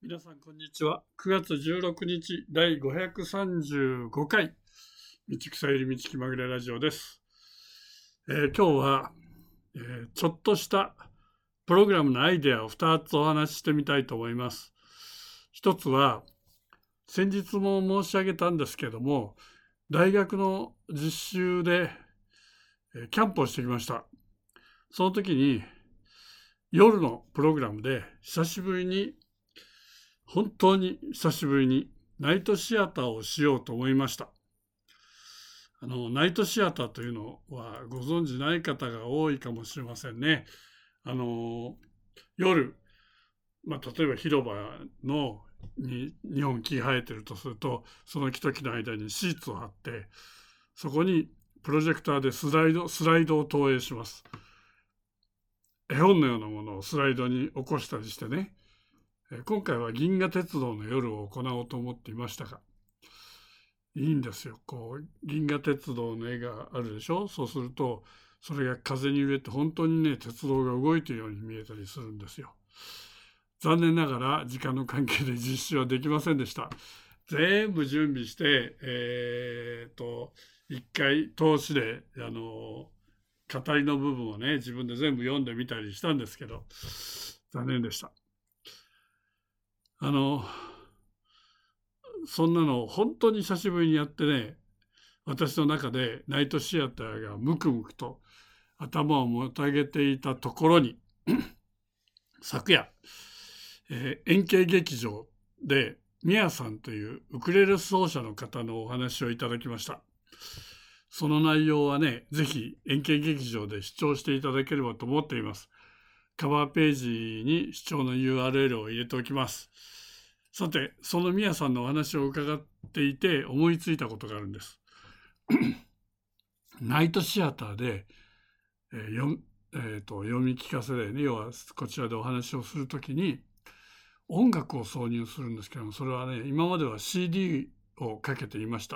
皆さんこんにちは。9月16日第535回道草より道気まぐれラジオです。今日は、ちょっとしたプログラムのアイデアを2つお話ししてみたいと思います。一つは先日も申し上げたんですけども、大学の実習でキャンプをしてきました。その時に夜のプログラムで本当に久しぶりにナイトシアターをしようと思いました。ナイトシアターというのはご存じない方が多いかもしれませんね。夜、例えば広場に2本木生えてるとすると、その木と木の間にシーツを張って、そこにプロジェクターでスライドを投影します。絵本のようなものをスライドに起こしたりしてね。今回は銀河鉄道の夜を行おうと思っていましたが、いいんですよ。銀河鉄道の絵があるでしょ。そうすると、それが風に揺れて本当にね、鉄道が動いているように見えたりするんですよ。残念ながら時間の関係で実施はできませんでした。全部準備して、一回通しで、語りの部分をね、自分で全部読んでみたりしたんですけど、残念でした。そんなの本当に久しぶりにやってね、私の中でナイトシアターがムクムクと頭をもたげていたところに昨夜、円形劇場でミヤさんというウクレレ奏者の方のお話をいただきました。その内容はね、ぜひ円形劇場で視聴していただければと思っています。カバーページに視聴の URL を入れておきます。さて、そのミヤさんのお話を伺っていて思いついたことがあるんです。ナイトシアターで、読み聞かせでね、要はこちらでお話をするときに音楽を挿入するんですけども、それはね、今までは CD をかけていました。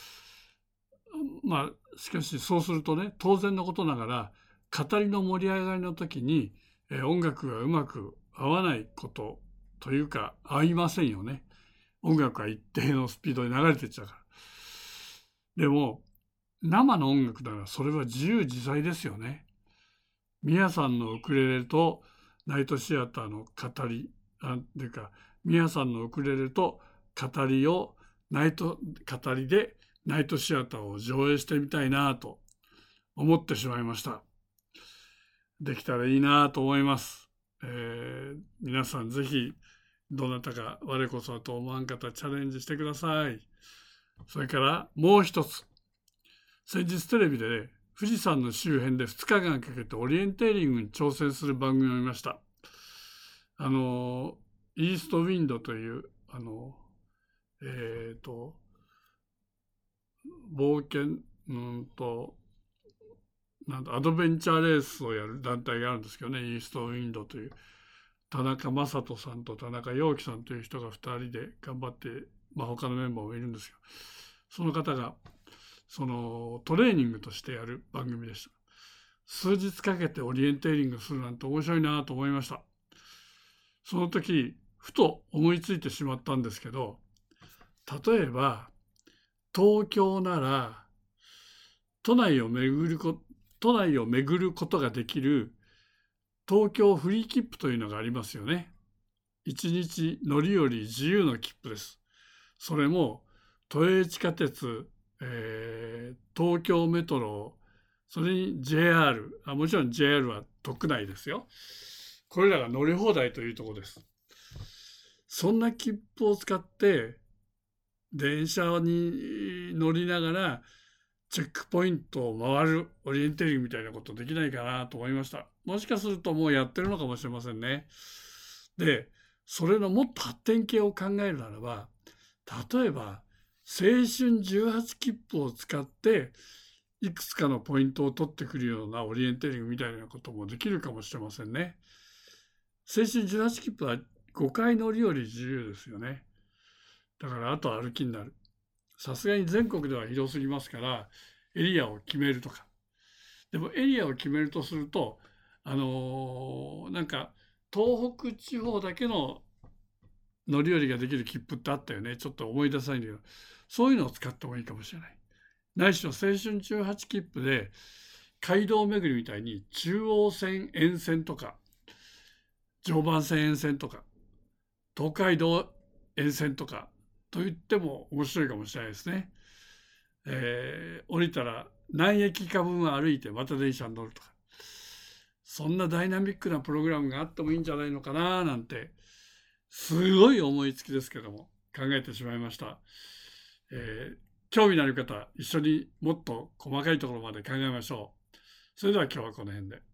しかしそうするとね、当然のことながら語りの盛り上がりの時に、音楽がうまく合わないことというか合いませんよね。音楽は一定のスピードで流れていっちゃうから。でも生の音楽ならそれは自由自在ですよね。ミヤさんのウクレレとナイトシアターの語りというか、ミヤさんのウクレレと語りを語りでナイトシアターを上映してみたいなと思ってしまいました。できたらいいなと思います。皆さんぜひどなたか我こそはと思わん方チャレンジしてください。それからもう一つ、先日テレビでね、富士山の周辺で2日間かけてオリエンテーリングに挑戦する番組を見ました。イーストウィンドという冒険アドベンチャーレースをやる団体があるんですけどね、イーストウィンドという田中正人さんと田中陽樹さんという人が2人で頑張って、他のメンバーもいるんですよ。その方がそのトレーニングとしてやる番組でした。数日かけてオリエンテーリングするなんて面白いなと思いました。その時ふと思いついてしまったんですけど、例えば東京なら都内を巡ることができる東京フリー切符というのがありますよね。1日乗り降り自由の切符です。それも都営地下鉄、東京メトロ、それに JR、もちろん JR は特内ですよ。これらが乗り放題というところです。そんな切符を使って電車に乗りながらチェックポイントを回るオリエンテーリングみたいなことできないかなと思いました。もしかするともうやってるのかもしれませんね。で、それのもっと発展系を考えるならば、例えば青春18切符を使っていくつかのポイントを取ってくるようなオリエンテーリングみたいなこともできるかもしれませんね。青春18切符は5回乗り降り自由ですよね。だからあと歩きになる。さすがに全国では広すぎますからエリアを決めるとか。でもエリアを決めるとすると東北地方だけの乗り降りができる切符ってあったよね。ちょっと思い出さないんだけど、そういうのを使ってもいいかもしれない。ないしろ青春18切符で街道巡りみたいに中央線沿線とか常磐線沿線とか東海道沿線とかと言っても面白いかもしれないですね。降りたら何駅か分歩いてまた電車に乗るとか、そんなダイナミックなプログラムがあってもいいんじゃないのかななんて、すごい思いつきですけども考えてしまいました。興味のある方、一緒にもっと細かいところまで考えましょう。それでは今日はこの辺で。